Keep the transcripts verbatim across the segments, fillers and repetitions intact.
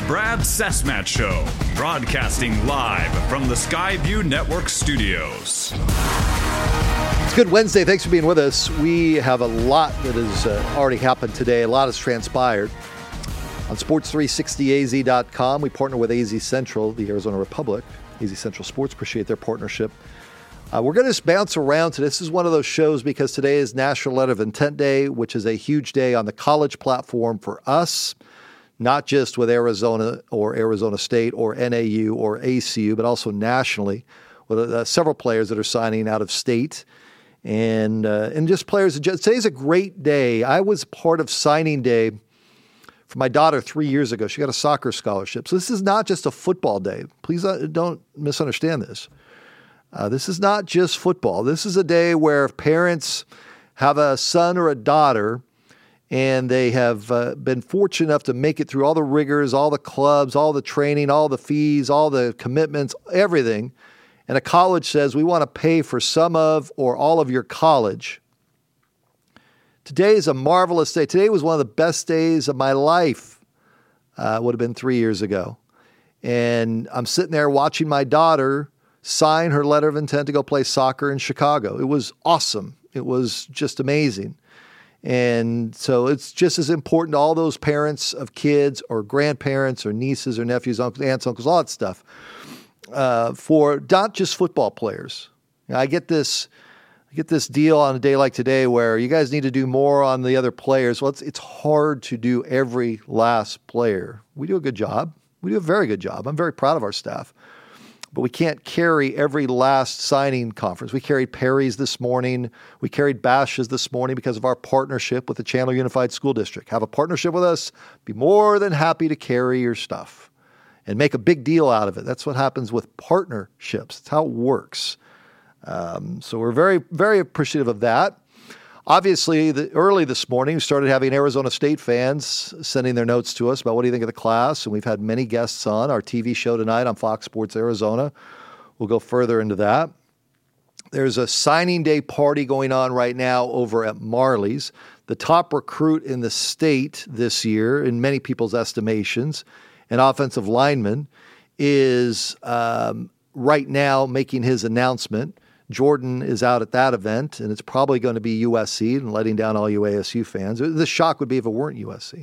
Brad Cessmat Show, broadcasting live from the Skyview Network studios. It's Good Wednesday. Thanks for being with us. We have a lot that has uh, already happened today. A lot has transpired. On sports three sixty A Z dot com, we partner with A Z Central, the Arizona Republic. A Z Central Sports, appreciate their partnership. Uh, we're going to just bounce around today. This is one of those shows because today is National Letter of Intent Day, which is a huge day on the college platform for us, not just with Arizona or Arizona State or N A U or A C U, but also nationally with uh, several players that are signing out of state. And uh, and just players. Today's a great day. I was part of signing day for my daughter three years ago. She got a soccer scholarship. So this is not just a football day. Please don't misunderstand this. Uh, this is not just football. This is a day where parents have a son or a daughter and they have uh, been fortunate enough to make it through all the rigors, all the clubs, all the training, all the fees, all the commitments, everything. And a college says, we want to pay for some of or all of your college. Today is a marvelous day. Today was one of the best days of my life. Uh, would have been three years ago. And I'm sitting there watching my daughter sign her letter of intent to go play soccer in Chicago. It was awesome. It was just amazing. And so it's just as important to all those parents of kids or grandparents or nieces or nephews, uncles, aunts, uncles, all that stuff, uh, for not just football players. Now, I get this I get this deal on a day like today where you guys need to do more on the other players. Well, it's, it's hard to do every last player. We do a good job. We do a very good job. I'm very proud of our staff. But we can't carry every last signing conference. We carried Perry's this morning. We carried Bash's this morning because of our partnership with the Chandler Unified School District. Have a partnership with us. Be more than happy to carry your stuff and make a big deal out of it. That's what happens with partnerships. It's how it works. Um, so we're very, very appreciative of that. Obviously, the, early this morning, we started having Arizona State fans sending their notes to us about what do you think of the class, and we've had many guests on our T V show tonight on Fox Sports Arizona. We'll go further into that. There's a signing day party going on right now over at Marley's. The top recruit in the state this year, in many people's estimations, an offensive lineman, is um, right now making his announcement. Jordan is out at that event, and it's probably going to be U S C and letting down all you A S U fans. The shock would be if it weren't U S C.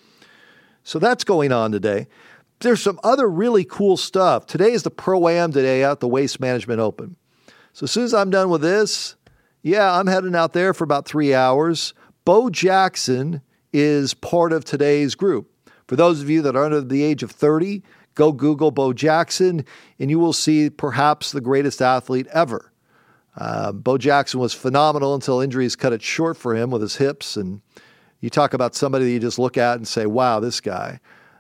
So that's going on today. There's some other really cool stuff. Today is the Pro-Am today out at the Waste Management Open. So as soon as I'm done with this, yeah, I'm heading out there for about three hours. Bo Jackson is part of today's group. For those of you that are under the age of thirty, go Google Bo Jackson, and you will see perhaps the greatest athlete ever. Uh, Bo Jackson was phenomenal until injuries cut it short for him with his hips. And you talk about somebody that you just look at and say, wow, this guy.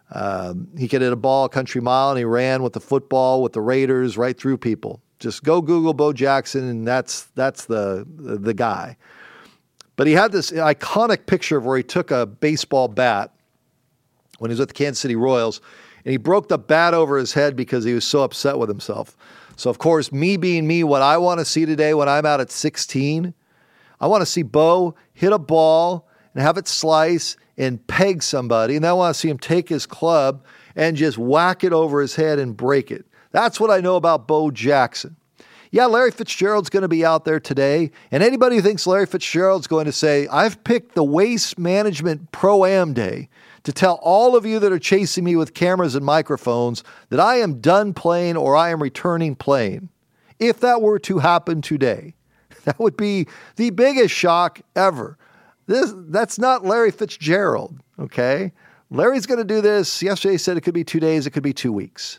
Um, he could hit a ball a country mile, and he ran with the football with the Raiders right through people. Just go Google Bo Jackson, and that's that's the, the, the guy. But he had this iconic picture of where he took a baseball bat when he was with the Kansas City Royals, and he broke the bat over his head because he was so upset with himself. So, of course, me being me, what I want to see today when I'm out at sixteen, I want to see Bo hit a ball and have it slice and peg somebody. And then I want to see him take his club and just whack it over his head and break it. That's what I know about Bo Jackson. Yeah, Larry Fitzgerald's going to be out there today. And anybody who thinks Larry Fitzgerald's going to say, I've picked the Waste Management Pro-Am Day to tell all of you that are chasing me with cameras and microphones that I am done playing or I am returning playing. If that were to happen today, that would be the biggest shock ever. This That's not Larry Fitzgerald, okay? Larry's going to do this. Yesterday he said it could be two days, it could be two weeks.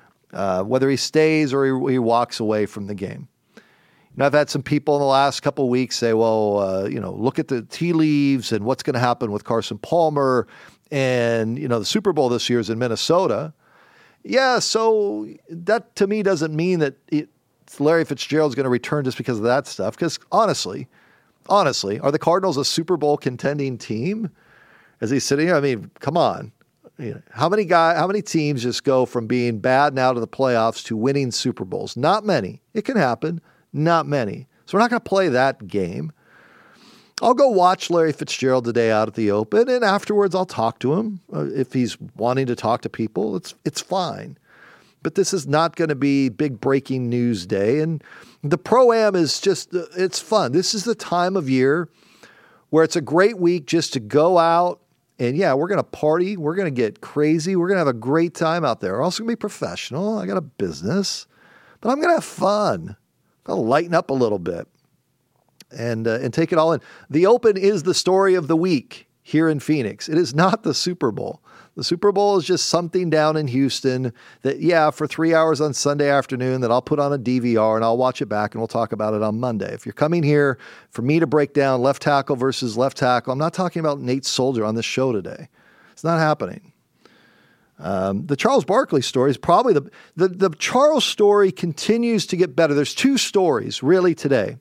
Uh, whether he stays or he, he walks away from the game. You know, I've had some people in the last couple of weeks say, well, uh, you know, look at the tea leaves and what's going to happen with Carson Palmer. And, you know, the Super Bowl this year is in Minnesota. Yeah, so that to me doesn't mean that it, Larry Fitzgerald's going to return just because of that stuff. Because honestly, honestly, are the Cardinals a Super Bowl contending team? Is he sitting here? I mean, come on. You know, how many guy, how many teams just go from being bad now to the playoffs to winning Super Bowls? Not many. It can happen. Not many. So we're not going to play that game. I'll go watch Larry Fitzgerald today out at the Open, and afterwards I'll talk to him. Uh, if he's wanting to talk to people, it's it's fine. But this is not going to be big breaking news day. And the Pro-Am is just, it's fun. This is the time of year where it's a great week just to go out and, yeah, we're going to party. We're going to get crazy. We're going to have a great time out there. We're also going to be professional. I got a business, but I'm going to have fun. I'm going to lighten up a little bit. And uh, and take it all in. The Open is the story of the week here in Phoenix. It is not the Super Bowl. The Super Bowl is just something down in Houston that, yeah, for three hours on Sunday afternoon that I'll put on a D V R and I'll watch it back and we'll talk about it on Monday. If you're coming here for me to break down left tackle versus left tackle, I'm not talking about Nate Soldier on this show today. It's not happening. Um, the Charles Barkley story is probably the, the, the Charles story continues to get better. There's two stories really today.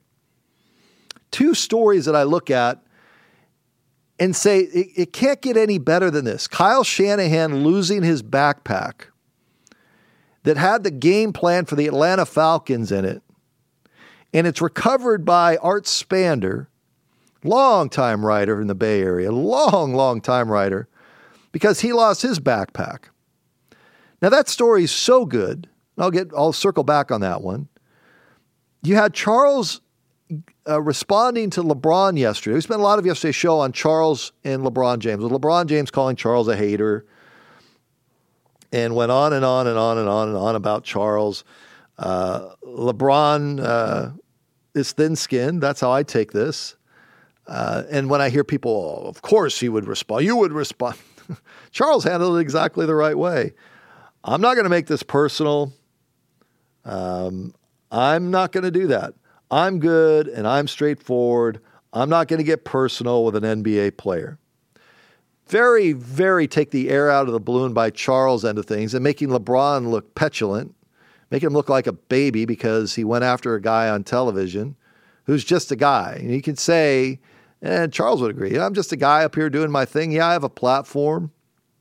Two stories that I look at and say, it, it can't get any better than this. Kyle Shanahan losing his backpack that had the game plan for the Atlanta Falcons in it, and it's recovered by Art Spander, longtime writer in the Bay Area, long, long time writer, because he lost his backpack. Now that story is so good. I'll get, I'll circle back on that one. You had Charles Uh, responding to LeBron yesterday. We spent a lot of yesterday's show on Charles and LeBron James, with LeBron James calling Charles a hater and went on and on and on and on and on about Charles. Uh, LeBron uh, is thin-skinned. That's how I take this. Uh, and when I hear people, oh, of course he would respond. You would respond. Charles handled it exactly the right way. I'm not going to make this personal. Um, I'm not going to do that. I'm good and I'm straightforward. I'm not going to get personal with an N B A player. Very, very take the air out of the balloon by Charles' end of things and making LeBron look petulant, making him look like a baby because he went after a guy on television who's just a guy. And he can say, and Charles would agree, I'm just a guy up here doing my thing. Yeah, I have a platform.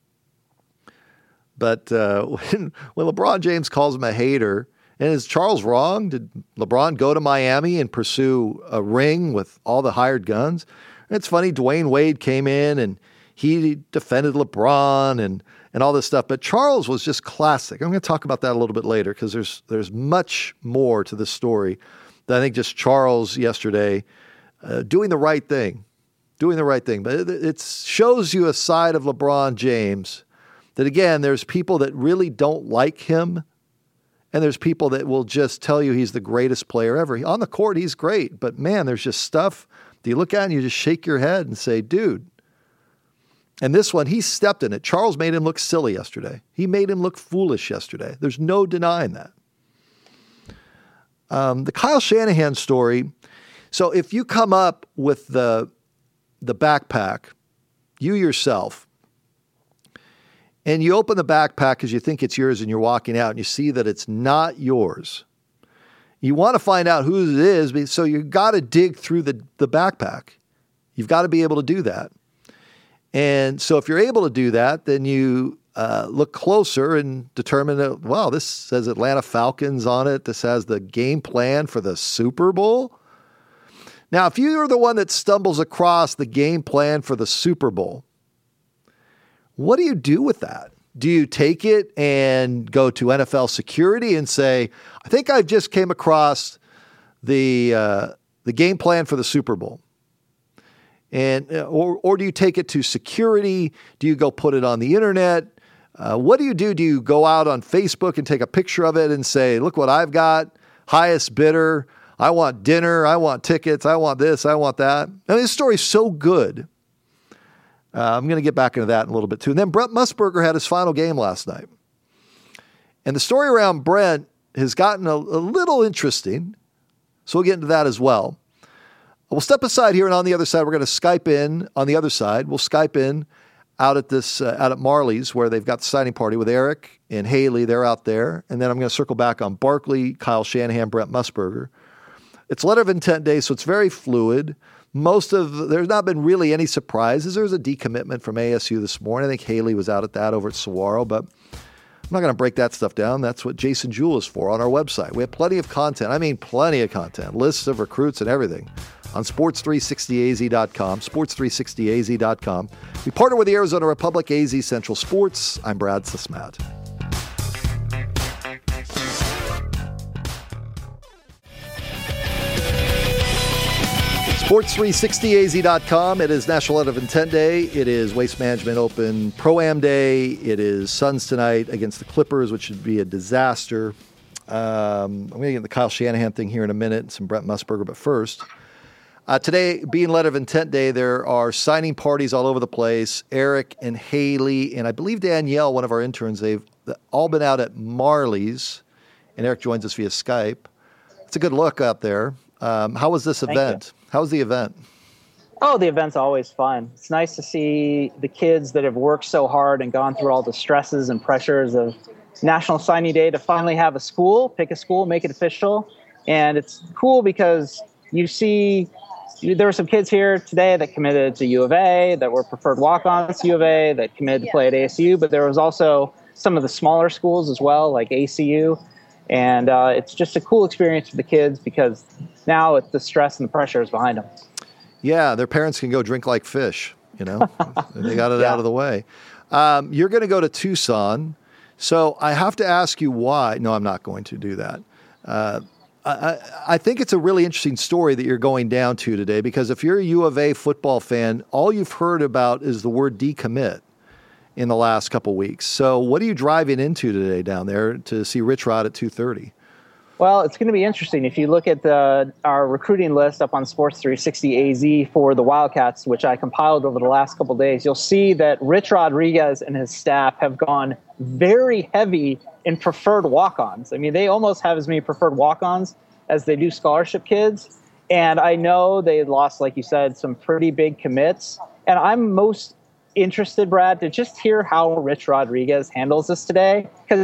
But uh, when, when LeBron James calls him a hater, and is Charles wrong? Did LeBron go to Miami and pursue a ring with all the hired guns? It's funny, Dwayne Wade came in and he defended LeBron and, and all this stuff. But Charles was just classic. I'm going to talk about that a little bit later because there's there's much more to this story than I think just Charles yesterday uh, doing the right thing, doing the right thing. But it, it shows you a side of LeBron James that, again, there's people that really don't like him. And there's people that will just tell you he's the greatest player ever. On the court, he's great. But, man, there's just stuff that you look at and you just shake your head and say, dude. And this one, he stepped in it. Charles made him look silly yesterday. He made him look foolish yesterday. There's no denying that. Um, the Kyle Shanahan story. So if you come up with the, the backpack, you yourself, and you open the backpack because you think it's yours and you're walking out and you see that it's not yours. You want to find out whose it is, so you've got to dig through the, the backpack. You've got to be able to do that. And so if you're able to do that, then you uh, look closer and determine that, well, this says Atlanta Falcons on it. This has the game plan for the Super Bowl. Now, if you're the one that stumbles across the game plan for the Super Bowl, what do you do with that? Do you take it and go to N F L security and say, I think I just came across the uh, the game plan for the Super Bowl? And or or do you take it to security? Do you go put it on the internet? Uh, what do you do? Do you go out on Facebook and take a picture of it and say, look what I've got, highest bidder, I want dinner, I want tickets, I want this, I want that. I mean, this story's so good. Uh, I'm going to get back into that in a little bit too. And then Brent Musburger had his final game last night. And the story around Brent has gotten a, a little interesting. So we'll get into that as well. We'll step aside here, and on the other side, we're going to Skype in. On the other side, we'll Skype in out at this uh, out at Marley's, where they've got the signing party with Eric and Haley. They're out there. And then I'm going to circle back on Barkley, Kyle Shanahan, Brent Musburger. It's letter of intent day, so it's very fluid. Most of, there's not been really any surprises. There was a decommitment from A S U this morning. I think Haley was out at that over at Saguaro, but I'm not going to break that stuff down. That's what Jason Jewell is for on our website. We have plenty of content. I mean, plenty of content, lists of recruits and everything on sports three sixty A Z dot com, sports three sixty A Z dot com. We partner with the Arizona Republic, A Z Central Sports. I'm Brad Sismat. sports three sixty A Z dot com. It is National Letter of Intent Day. It is Waste Management Open Pro-Am Day. It is Suns tonight against the Clippers, which should be a disaster. Um, I'm going to get the Kyle Shanahan thing here in a minute and some Brent Musburger, but first, uh, today being Letter of Intent Day, there are signing parties all over the place. Eric and Haley, and I believe Danielle, one of our interns, they've all been out at Marley's, and Eric joins us via Skype. It's a good look out there. Um, how was this event? How was the event? Oh, the event's always fun. It's nice to see the kids that have worked so hard and gone through all the stresses and pressures of National Signing Day to finally have a school, pick a school, make it official. And it's cool because you see there were some kids here today that committed to U of A, that were preferred walk-ons to U of A, that committed to play at A S U, but there was also some of the smaller schools as well, like A C U. And uh, it's just a cool experience for the kids because now it's the stress and the pressure is behind them. Yeah, their parents can go drink like fish, you know. They got it yeah. out of the way. Um, you're going to go to Tucson. So I have to ask you why. No, I'm not going to do that. Uh, I, I think it's a really interesting story that you're going down to today because if you're a U of A football fan, all you've heard about is the word decommit in the last couple weeks. So what are you driving into today down there to see Rich Rod at two thirty? Well, it's going to be interesting. If you look at the, our recruiting list up on Sports three sixty A Z for the Wildcats, which I compiled over the last couple of days, you'll see that Rich Rodriguez and his staff have gone very heavy in preferred walk-ons. I mean, they almost have as many preferred walk-ons as they do scholarship kids. And I know they lost, like you said, some pretty big commits. And I'm most interested, Brad, to just hear how Rich Rodriguez handles this today, because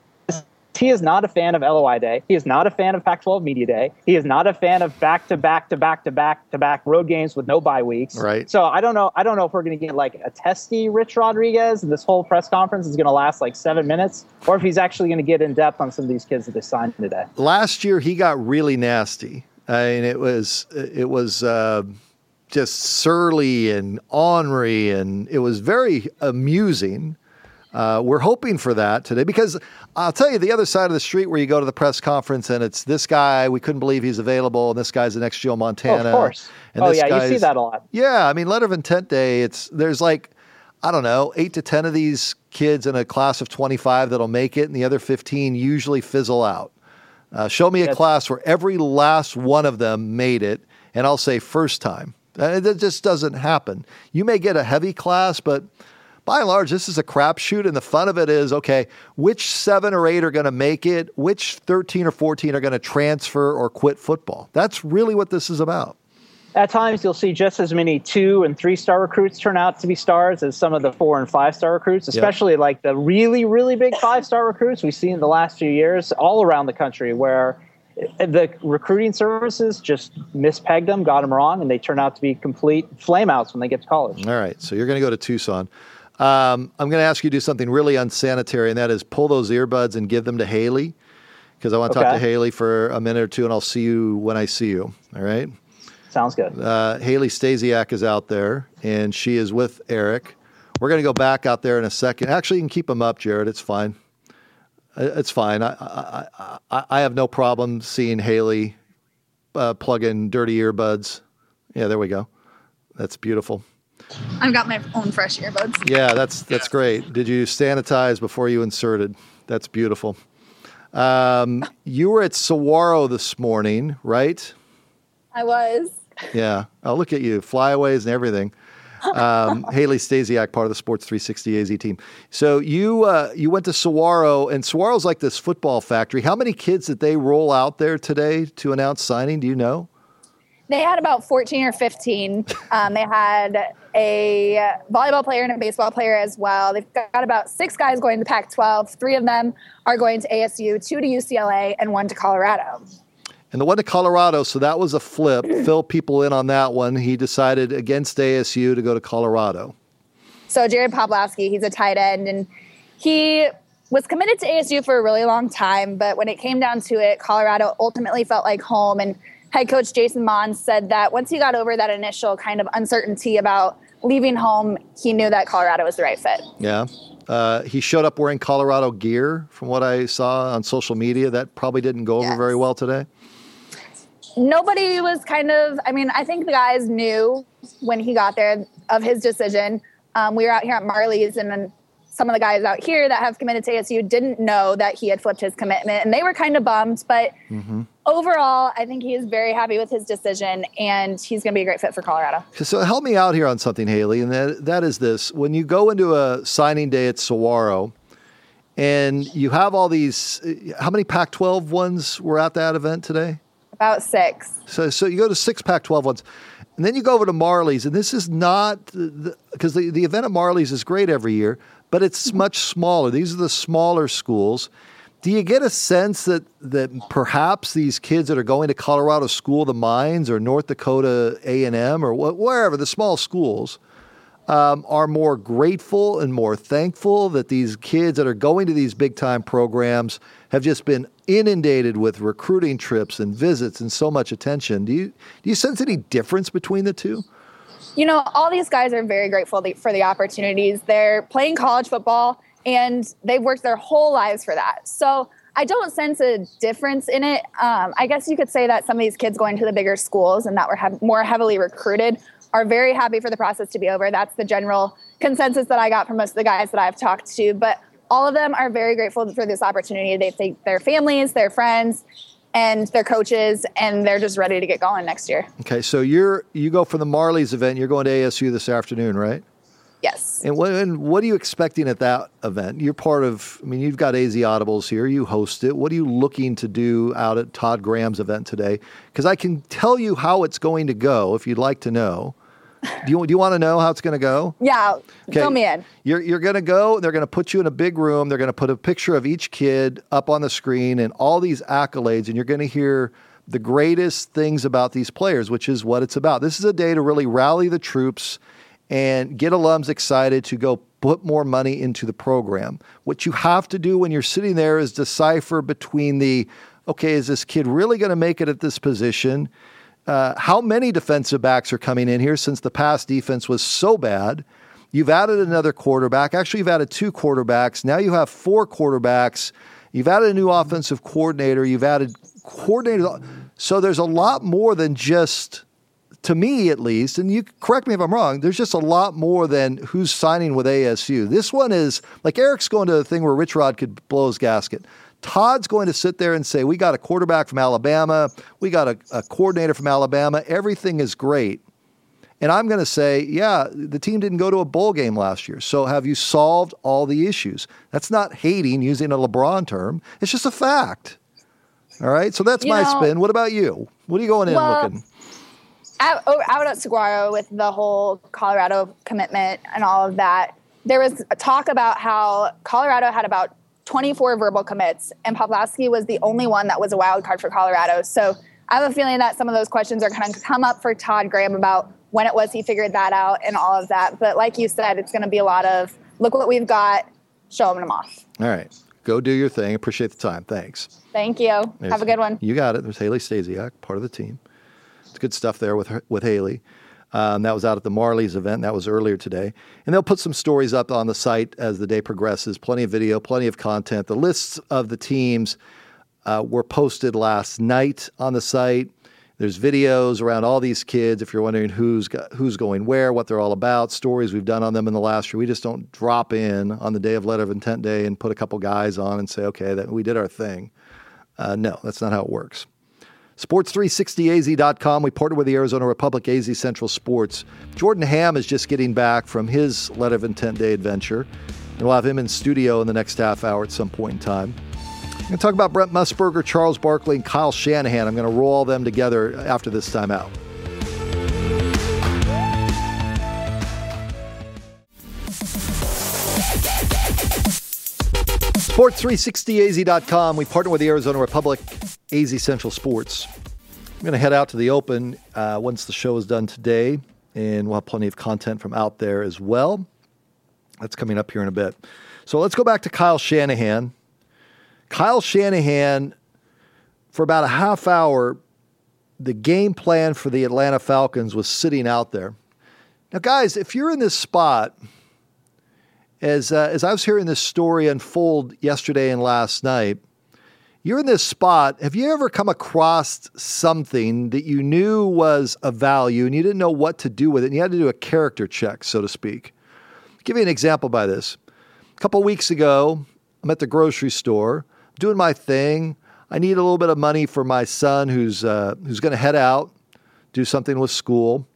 he is not a fan of L O I Day. He is not a fan of Pac twelve Media Day. He is not a fan of back-to-back-to-back-to-back-to-back road games with no bye weeks. Right. So I don't know. I don't know if we're going to get like a testy Rich Rodriguez, and this whole press conference is going to last like seven minutes, or if he's actually going to get in depth on some of these kids that they signed today. Last year he got really nasty. I mean, it was it was uh, just surly and ornery, and it was very amusing. Uh, we're hoping for that today because I'll tell you the other side of the street where you go to the press conference and it's this guy, we couldn't believe he's available, and this guy's the next Joe Montana. Oh, of course. And oh, this yeah, you see that a lot. Yeah, I mean, Letter of Intent Day, it's there's like, I don't know, eight to ten of these kids in a class of twenty-five that'll make it, and the other fifteen usually fizzle out. Uh, show me a That's- class where every last one of them made it, and I'll say first time. Uh, that just doesn't happen. You may get a heavy class, but by and large, this is a crapshoot, and the fun of it is, okay, which seven or eight are going to make it? Which thirteen or fourteen are going to transfer or quit football? That's really what this is about. At times, you'll see just as many two- and three-star recruits turn out to be stars as some of the four- and five-star recruits, especially yep. like the really, really big five-star recruits we've seen in the last few years all around the country where the recruiting services just mispegged them, got them wrong, and they turn out to be complete flameouts when they get to college. All right, so you're going to go to Tucson. Um, I'm going to ask you to do something really unsanitary, and that is pull those earbuds and give them to Haley, because I want to okay. talk to Haley for a minute or two, and I'll see you when I see you. All right? Sounds good. Uh, Haley Stasiak is out there, and she is with Eric. We're going to go back out there in a second. Actually, you can keep them up, Jared. It's fine. It's fine. I I, I, I have no problem seeing Haley uh, plug in dirty earbuds. Yeah, there we go. That's beautiful. I've got my own fresh earbuds. Yeah, that's that's great. Did you sanitize before you inserted? That's beautiful. Um, you were at Saguaro this morning, right? I was. Yeah. Oh, look at you. Flyaways and everything. Um, Haley Stasiak, part of the Sports three sixty A Z team. So you uh, you went to Saguaro, and Saguaro's like this football factory. How many kids did they roll out there today to announce signing? Do you know? They had about fourteen or fifteen. Um, they had a volleyball player and a baseball player as well. They've got about six guys going to Pac twelve. Three of them are going to A S U, two to U C L A, and one to Colorado. And the one to Colorado, so that was a flip. Fill people in on that one. He decided against A S U to go to Colorado. So Jared Poplowski, he's a tight end, and he was committed to A S U for a really long time. But when it came down to it, Colorado ultimately felt like home and head coach Jason Mons said that once he got over that initial kind of uncertainty about leaving home, he knew that Colorado was the right fit. Yeah. Uh, he showed up wearing Colorado gear from what I saw on social media. That probably didn't go over Yes. very well today. Nobody was kind of, I mean, I think the guys knew when he got there of his decision. Um, we were out here at Marley's, and then some of the guys out here that have committed to A S U didn't know that he had flipped his commitment, and they were kind of bummed. But mm-hmm. overall, I think he is very happy with his decision, and he's going to be a great fit for Colorado. So help me out here on something, Haley, and that, that is this. When you go into a signing day at Saguaro, and you have all these, how many Pac twelve ones were at that event today? About six. So so you go to six Pac twelve ones, and then you go over to Marley's, and this is not, because the, the, the event at Marley's is great every year, but it's much smaller. These are the smaller schools. Do you get a sense that that perhaps these kids that are going to Colorado School of the Mines or North Dakota A and M or wh- wherever, the small schools, um, are more grateful and more thankful that these kids that are going to these big-time programs have just been inundated with recruiting trips and visits and so much attention? Do you do you sense any difference between the two? You know, all these guys are very grateful for the opportunities. They're playing college football, and they've worked their whole lives for that. So I don't sense a difference in it. Um, I guess you could say that some of these kids going to the bigger schools and that were have more heavily recruited are very happy for the process to be over. That's the general consensus that I got from most of the guys that I've talked to. But all of them are very grateful for this opportunity. They thank their families, their friends, and their coaches, and they're just ready to get going next year. Okay, so you're you go for the Marley's event. You're going to A S U this afternoon, right? Yes. And what, and what are you expecting at that event? You're part of, I mean, you've got A Z Audibles here. You host it. What are you looking to do out at Todd Graham's event today? Because I can tell you how it's going to go if you'd like to know. Do you, do you want to know how it's going to go? Yeah, okay. Fill me in. You're, you're going to go, they're going to put you in a big room. They're going to put a picture of each kid up on the screen and all these accolades, and you're going to hear the greatest things about these players, which is what it's about. This is a day to really rally the troops and get alums excited to go put more money into the program. What you have to do when you're sitting there is decipher between the, okay, is this kid really going to make it at this position? Uh, how many defensive backs are coming in here since the pass defense was so bad? You've added another quarterback. Actually, you've added two quarterbacks. Now you have four quarterbacks. You've added a new offensive coordinator. You've added coordinators. So there's a lot more than just, to me at least, and you correct me if I'm wrong, there's just a lot more than who's signing with A S U. This one is, like Eric's going to a thing where Rich Rod could blow his gasket. Todd's going to sit there and say, we got a quarterback from Alabama. We got a, a coordinator from Alabama. Everything is great. And I'm going to say, yeah, the team didn't go to a bowl game last year. So have you solved all the issues? That's not hating, using a LeBron term. It's just a fact. All right? So that's you my know, spin. What about you? What are you going in well, looking? Out, out at Saguaro with the whole Colorado commitment and all of that, there was a talk about how Colorado had about twenty-four verbal commits, and Poplawski was the only one that was a wild card for Colorado. So I have a feeling that some of those questions are going to come up for Todd Graham about when it was he figured that out and all of that. But like you said, it's going to be a lot of, look what we've got, show them off. All right. Go do your thing. Appreciate the time. Thanks. Thank you. There's, have a good one. You got it. There's Haley Stasiak, part of the team. It's good stuff there with her, with Haley. Um, that was out at the Marley's event. That was earlier today. And they'll put some stories up on the site as the day progresses. Plenty of video, plenty of content. The lists of the teams uh, were posted last night on the site. There's videos around all these kids. If you're wondering who's got, who's going where, what they're all about, stories we've done on them in the last year. We just don't drop in on the day of Letter of Intent Day and put a couple guys on and say, okay, that we did our thing. Uh, no, that's not how it works. sports three sixty A Z dot com. We partner with the Arizona Republic A Z Central Sports. Jordan Ham is just getting back from his Letter of Intent Day adventure. And we'll have him in studio in the next half hour at some point in time. I'm going to talk about Brent Musburger, Charles Barkley, and Kyle Shanahan. I'm going to roll all them together after this time out. sports three sixty A Z dot com. We partner with the Arizona Republic A Z Central Sports. I'm going to head out to the Open uh, once the show is done today, and we'll have plenty of content from out there as well. That's coming up here in a bit. So let's go back to Kyle Shanahan. Kyle Shanahan, for about a half hour, the game plan for the Atlanta Falcons was sitting out there. Now, guys, if you're in this spot, as uh, as I was hearing this story unfold yesterday and last night, you're in this spot. Have you ever come across something that you knew was of value and you didn't know what to do with it, and you had to do a character check, so to speak? I'll give you an example by this. A couple of weeks ago, I'm at the grocery store, doing my thing. I need a little bit of money for my son who's uh, who's going to head out, do something with school.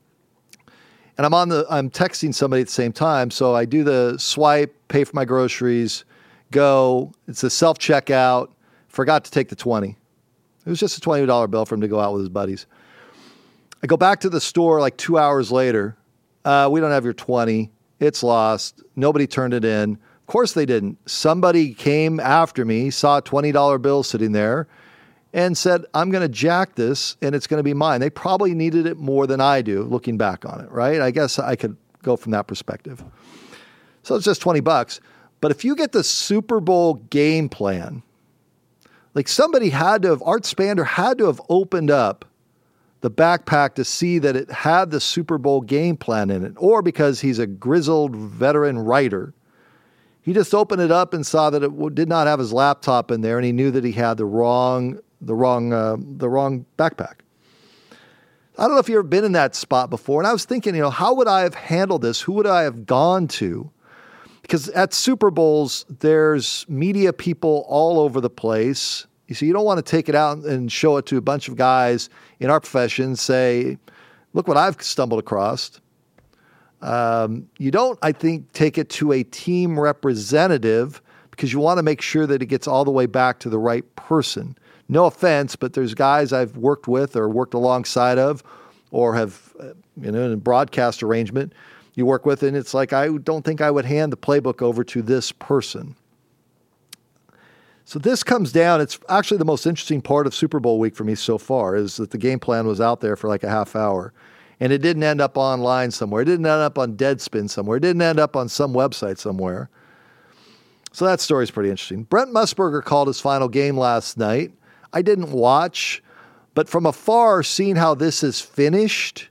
And I'm on the I'm texting somebody at the same time, so I do the swipe, pay for my groceries, go. It's a self-checkout. Forgot to take the twenty. It was just a twenty dollar bill for him to go out with his buddies. I go back to the store like two hours later. Uh, we don't have your twenty. It's lost. Nobody turned it in. Of course they didn't. Somebody came after me, saw a twenty dollar bill sitting there, and said, I'm going to jack this, and it's going to be mine. They probably needed it more than I do, looking back on it, right? I guess I could go from that perspective. So it's just twenty bucks. But if you get the Super Bowl game plan, like somebody had to have, Art Spander had to have opened up the backpack to see that it had the Super Bowl game plan in it, or because he's a grizzled veteran writer, he just opened it up and saw that it did not have his laptop in there, and he knew that he had the wrong, the wrong, uh, the wrong backpack. I don't know if you've ever been in that spot before, and I was thinking, you know, how would I have handled this? Who would I have gone to? Because at Super Bowls, there's media people all over the place. You see, you don't want to take it out and show it to a bunch of guys in our profession, say, look what I've stumbled across. Um, you don't, I think, take it to a team representative because you want to make sure that it gets all the way back to the right person. No offense, but there's guys I've worked with or worked alongside of or have, uh, you know, in a broadcast arrangement you work with, and it's like, I don't think I would hand the playbook over to this person. So this comes down, it's actually the most interesting part of Super Bowl week for me so far, is that the game plan was out there for like a half hour, and it didn't end up online somewhere. It didn't end up on Deadspin somewhere. It didn't end up on some website somewhere. So that story's pretty interesting. Brent Musburger called his final game last night. I didn't watch, but from afar, seeing how this is finished,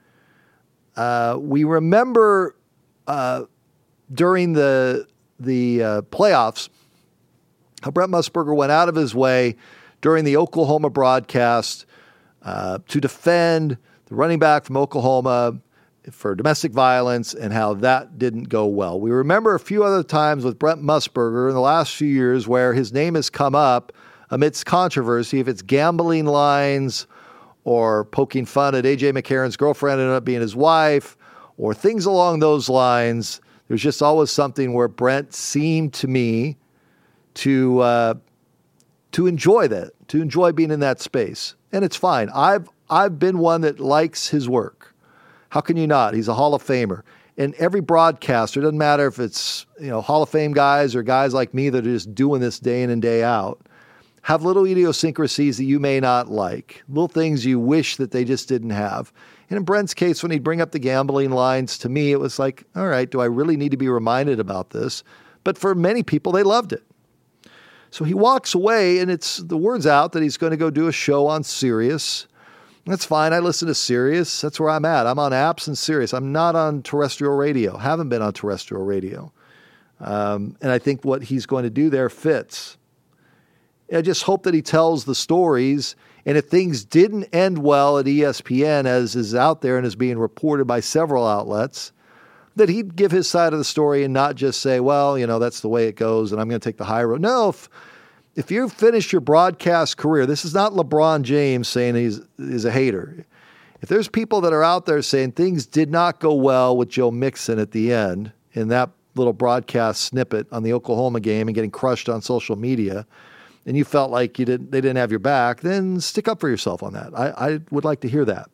Uh, we remember uh, during the the uh, playoffs how Brent Musburger went out of his way during the Oklahoma broadcast uh, to defend the running back from Oklahoma for domestic violence and how that didn't go well. We remember a few other times with Brent Musburger in the last few years where his name has come up amidst controversy, if it's gambling lines or poking fun at A J McCarron's girlfriend ended up being his wife, or things along those lines. There's just always something where Brent seemed to me to uh, to enjoy that, to enjoy being in that space. And it's fine. I've I've been one that likes his work. How can you not? He's a Hall of Famer. And every broadcaster, it doesn't matter if it's, you know, Hall of Fame guys or guys like me that are just doing this day in and day out, have little idiosyncrasies that you may not like, little things you wish that they just didn't have. And in Brent's case, when he'd bring up the gambling lines, to me, it was like, all right, do I really need to be reminded about this? But for many people, they loved it. So he walks away, and it's the word's out that he's going to go do a show on Sirius. That's fine. I listen to Sirius. That's where I'm at. I'm on apps and Sirius. I'm not on terrestrial radio. Haven't been on terrestrial radio. Um, and I think what he's going to do there fits. I just hope that he tells the stories, and if things didn't end well at E S P N, as is out there and is being reported by several outlets, that he'd give his side of the story and not just say, well, you know, that's the way it goes and I'm going to take the high road. No, if, if you've finished your broadcast career, this is not LeBron James saying he's, he's a hater. If there's people that are out there saying things did not go well with Joe Mixon at the end in that little broadcast snippet on the Oklahoma game and getting crushed on social media, and you felt like you didn't, they didn't have your back, then stick up for yourself on that. I, I would like to hear that.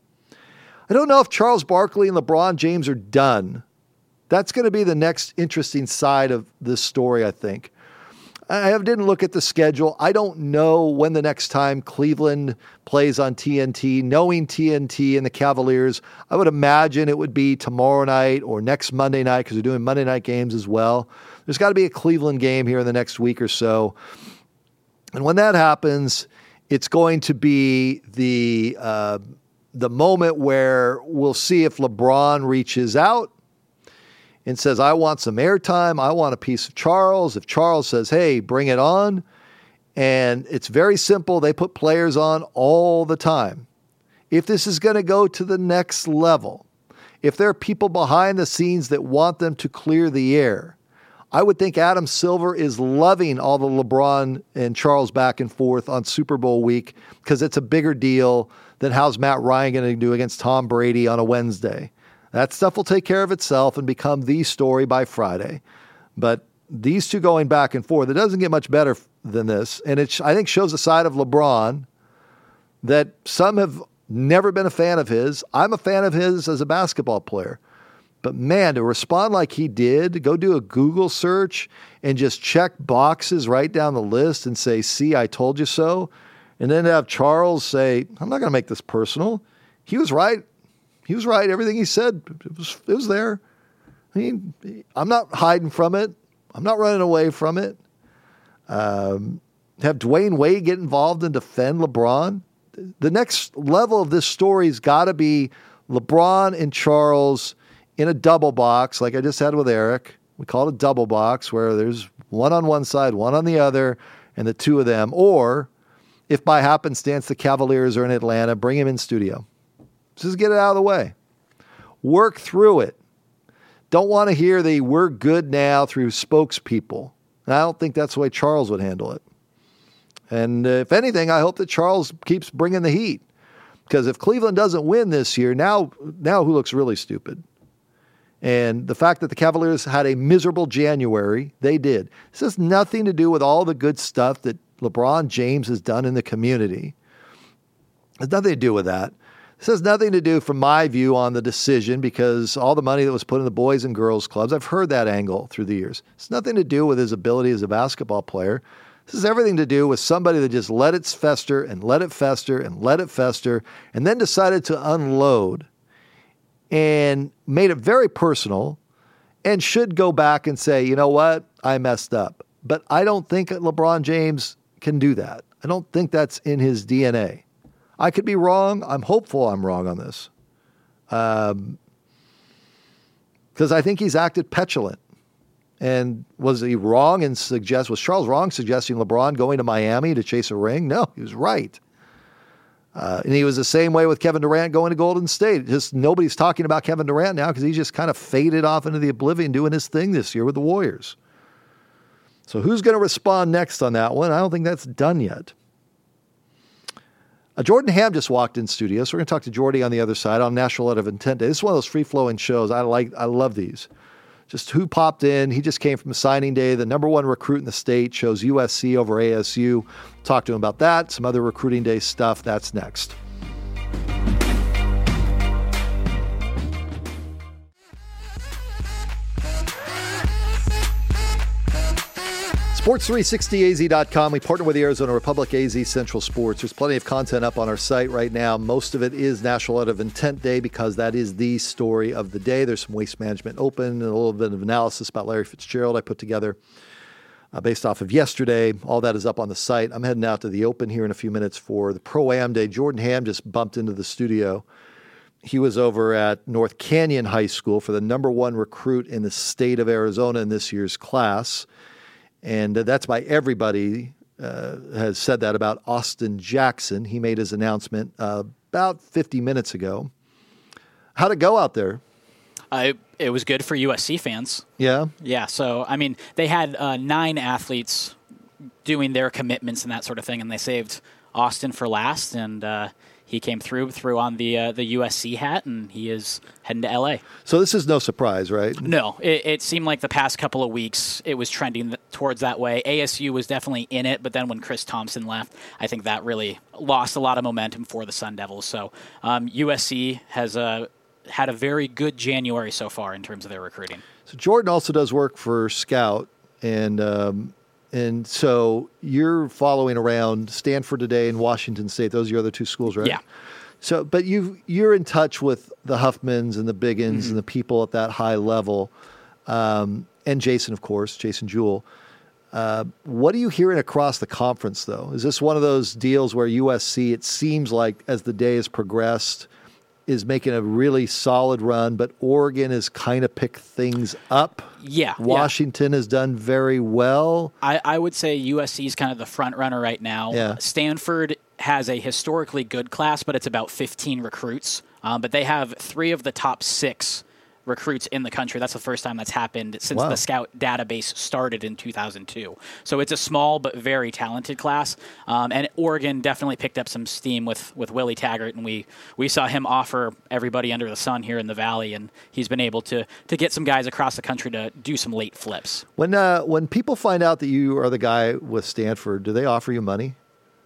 I don't know if Charles Barkley and LeBron James are done. That's going to be the next interesting side of this story, I think. I didn't look at the schedule. I don't know when the next time Cleveland plays on T N T. Knowing T N T and the Cavaliers, I would imagine it would be tomorrow night or next Monday night because they're doing Monday night games as well. There's got to be a Cleveland game here in the next week or so. And when that happens, It's going to be the uh, the moment where we'll see if LeBron reaches out and says, I want some airtime. I want a piece of Charles. If Charles says, hey, bring it on. And it's very simple. They put players on all the time. If this is going to go to the next level, if there are people behind the scenes that want them to clear the air, I would think Adam Silver is loving all the LeBron and Charles back and forth on Super Bowl week because it's a bigger deal than how's Matt Ryan going to do against Tom Brady on a Wednesday. That stuff will take care of itself and become the story by Friday. But these two going back and forth, it doesn't get much better than this. And it, I think, shows a side of LeBron that some have never been a fan of his. I'm a fan of his as a basketball player. But man, to respond like he did, go do a Google search and just check boxes right down the list and say, see, I told you so. And then to have Charles say, I'm not going to make this personal. He was right. He was right. Everything he said, it was, it was there. I mean, I'm not hiding from it. I'm not running away from it. Um, have Dwayne Wade get involved and defend LeBron. The next level of this story's got to be LeBron and Charles in a double box, like I just had with Eric. We call it a double box, where there's one on one side, one on the other, and the two of them. Or, if by happenstance the Cavaliers are in Atlanta, bring him in studio. Just get it out of the way. Work through it. Don't want to hear the we're good now through spokespeople. And I don't think that's the way Charles would handle it. And uh, if anything, I hope that Charles keeps bringing the heat. Because if Cleveland doesn't win this year, now, now who looks really stupid? And the fact that the Cavaliers had a miserable January, they did. This has nothing to do with all the good stuff that LeBron James has done in the community. It has nothing to do with that. This has nothing to do, from my view, on the decision, because all the money that was put in the boys and girls clubs, I've heard that angle through the years. It's nothing to do with his ability as a basketball player. This has everything to do with somebody that just let it fester and let it fester and let it fester and then decided to unload and made it very personal and should go back and say, you know what, I messed up. But I don't think LeBron James can do that. I don't think that's in his D N A. I could be wrong. I'm hopeful I'm wrong on this. Um, because I think he's acted petulant. And was he wrong and suggest, was Charles wrong suggesting LeBron going to Miami to chase a ring? No, he was right. Uh, and he was the same way with Kevin Durant going to Golden State. Just nobody's talking about Kevin Durant now because he just kind of faded off into the oblivion doing his thing this year with the Warriors. So who's going to respond next on that one? I don't think that's done yet. Uh, Jordan Ham just walked in studio, so we're going to talk to Jordy on the other side on National Letter of Intent Day. This is one of those free-flowing shows. I like. I love these. Just who popped in. He just came from signing day. The number one recruit in the state, chose U S C over A S U. Talk to him about that. Some other recruiting day stuff. That's next. Sports three sixty A Z dot com. We partner with the Arizona Republic, A Z Central Sports. There's plenty of content up on our site right now. Most of it is National Letter of Intent Day because that is the story of the day. There's some Waste Management Open and a little bit of analysis about Larry Fitzgerald I put together uh, based off of yesterday. All that is up on the site. I'm heading out to the Open here in a few minutes for the Pro-Am Day. Jordan Ham just bumped into the studio. He was over at North Canyon High School for the number one recruit in the state of Arizona in this year's class. And that's by everybody uh, has said that about Austin Jackson. He made his announcement uh, about fifty minutes ago. How'd it go out there? Uh, it was good for U S C fans. Yeah? Yeah, so, I mean, they had uh, nine athletes doing their commitments and that sort of thing, and they saved Austin for last, and uh, he came through, threw on the uh, the U S C hat, and he is heading to L A. So this is no surprise, right? No. It, it seemed like the past couple of weeks it was trending towards that way. A S U was definitely in it, but then when Chris Thompson left, I think that really lost a lot of momentum for the Sun Devils. So um, U S C has uh, had a very good January so far in terms of their recruiting. So Jordan also does work for Scout, and um, and so you're following around Stanford today and Washington State. Those are your other two schools, right? Yeah. So, but you you're in touch with the Huffmans and the Biggins mm-hmm. and the people at that high level, um, and Jason, of course, Jason Jewell. Uh, what are you hearing across the conference, though? Is this one of those deals where U S C, it seems like as the day has progressed, is making a really solid run, but Oregon has kind of picked things up? Yeah. Washington yeah. has done very well. I, I would say U S C is kind of the front runner right now. Yeah. Stanford has a historically good class, but it's about fifteen recruits. Um, but they have three of the top six recruits in the country. That's the first time that's happened since Wow. the scout database started in two thousand two. So it's a small but very talented class. Um, and Oregon definitely picked up some steam with, with Willie Taggart, and we, we saw him offer everybody under the sun here in the Valley, and he's been able to to get some guys across the country to do some late flips. When uh, when people find out that you are the guy with Stanford, do they offer you money?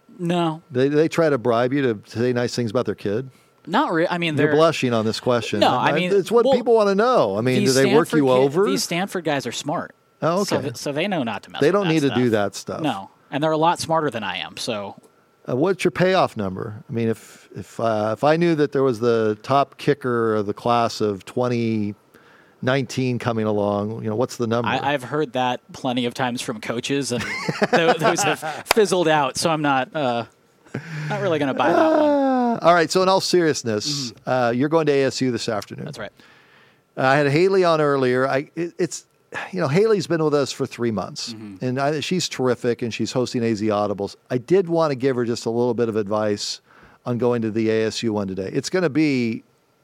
No. They, do they try to bribe you to say nice things about their kid? Not really. I mean, You're they're blushing on this question. No, I mean, it's what well, people want to know. I mean, do they work you kid, over? These Stanford guys are smart. Oh, so, okay. th- so they know not to mess. They with don't that need stuff. to do that stuff. No, and they're a lot smarter than I am. So, uh, what's your payoff number? I mean, if if uh, if I knew that there was the top kicker of the class of twenty nineteen coming along, you know, what's the number? I, I've heard that plenty of times from coaches, and those, those have fizzled out. So I'm not uh, not really going to buy that one. Uh, all right. So in all seriousness, mm-hmm. uh, you're going to A S U this afternoon. That's right. Uh, I had Haley on earlier. I it, it's you know Haley's been with us for three months, mm-hmm. and I, she's terrific, and she's hosting A Z Audibles. I did want to give her just a little bit of advice on going to the A S U one today. It's going to be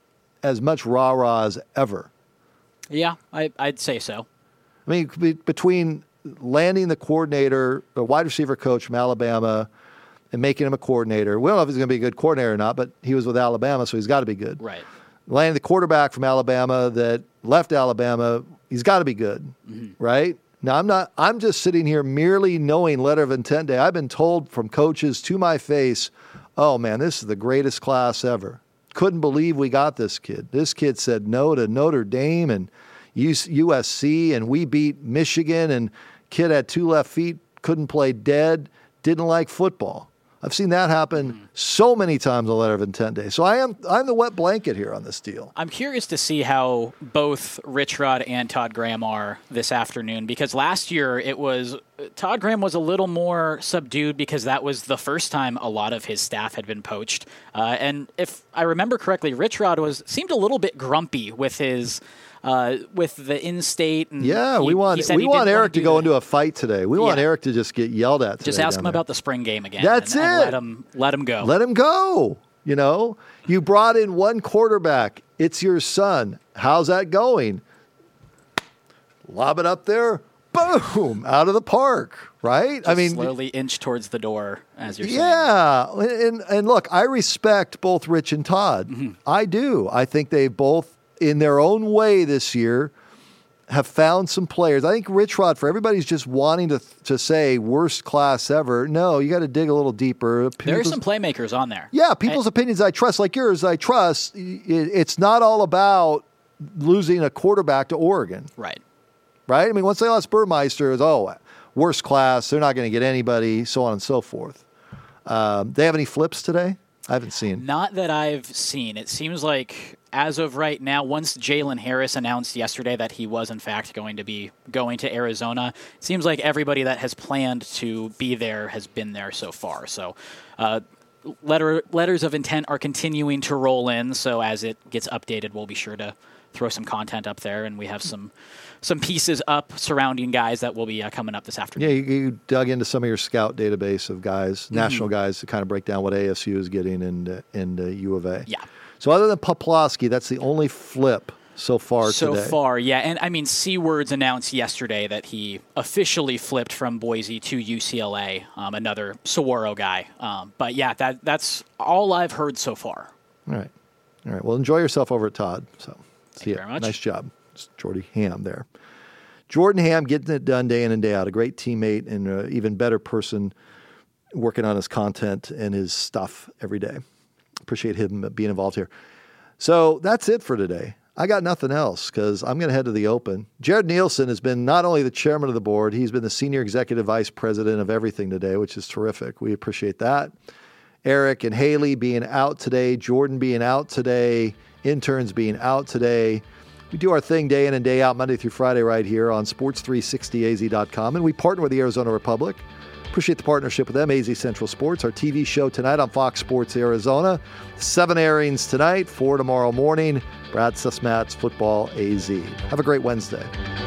as much rah-rah as ever. Yeah, I, I'd say so. I mean, be, between landing the coordinator, the wide receiver coach from Alabama, and making him a coordinator, we don't know if he's going to be a good coordinator or not, but he was with Alabama, so he's got to be good. Right. Landing the quarterback from Alabama that left Alabama, he's got to be good, mm-hmm. right? Now, I'm not. I'm just sitting here merely knowing letter of intent day. I've been told from coaches to my face, oh, man, this is the greatest class ever. Couldn't believe we got this kid. This kid said no to Notre Dame and U S C, and we beat Michigan, and kid had two left feet, couldn't play dead, didn't like football. I've seen that happen mm. so many times on letter of intent day. So I am I'm the wet blanket here on this deal. I'm curious to see how both Rich Rod and Todd Graham are this afternoon, because last year it was Todd Graham was a little more subdued because that was the first time a lot of his staff had been poached. Uh, and if I remember correctly, Rich Rod was seemed a little bit grumpy with his Uh, with the in-state. And yeah, he, we want we want Eric to go into a fight today. We yeah. want Eric to just get yelled at today. Just ask him there. about the spring game again. That's and, it. And let him let him go. Let him go. You know, you brought in one quarterback. It's your son. How's that going? Lob it up there. Boom! Out of the park. Right? Just I mean, slowly inch towards the door as you're saying. Yeah, and and look, I respect both Rich and Todd. Mm-hmm. I do. I think they both, in their own way this year, have found some players. I think Rich Rod, for everybody's just wanting to to say worst class ever, no, you got to dig a little deeper. People's, there are some playmakers on there. Yeah, people's I, opinions I trust, like yours, I trust. It, it's not all about losing a quarterback to Oregon. Right. Right? I mean, once they lost Burmeister, it was, oh, worst class, they're not going to get anybody, so on and so forth. Um, they have any flips today? I haven't seen. Not that I've seen. It seems like as of right now, once Jalen Harris announced yesterday that he was in fact going to be going to Arizona, it seems like everybody that has planned to be there has been there so far. So uh, letter letters of intent are continuing to roll in. So as it gets updated, we'll be sure to throw some content up there, and we have some some pieces up surrounding guys that will be uh, coming up this afternoon. Yeah, you, you dug into some of your scout database of guys, mm-hmm. national guys, to kind of break down what A S U is getting in, uh, in uh, U of A. Yeah. So other than Poplawski, that's the only flip so far so today. So far, yeah. And, I mean, Seawords announced yesterday that he officially flipped from Boise to U C L A, um, another Saguaro guy. Um, but, yeah, that that's all I've heard so far. All right. All right. Well, enjoy yourself over at Todd. So, Thank you very much. Nice job. It's Jordy Ham there. Jordan Ham getting it done day in and day out. A great teammate and an even better person working on his content and his stuff every day. Appreciate him being involved here. So that's it for today. I got nothing else because I'm going to head to the Open. Jared Nielsen has been not only the chairman of the board, he's been the senior executive vice president of everything today, which is terrific. We appreciate that. Eric and Haley being out today, Jordan being out today, interns being out today. We do our thing day in and day out, Monday through Friday, right here on sports three sixty A Z dot com. And we partner with the Arizona Republic. Appreciate the partnership with them, A Z Central Sports. Our T V show tonight on Fox Sports Arizona. Seven airings tonight, four tomorrow morning. Brad Sussmat's Football A Z. Have a great Wednesday.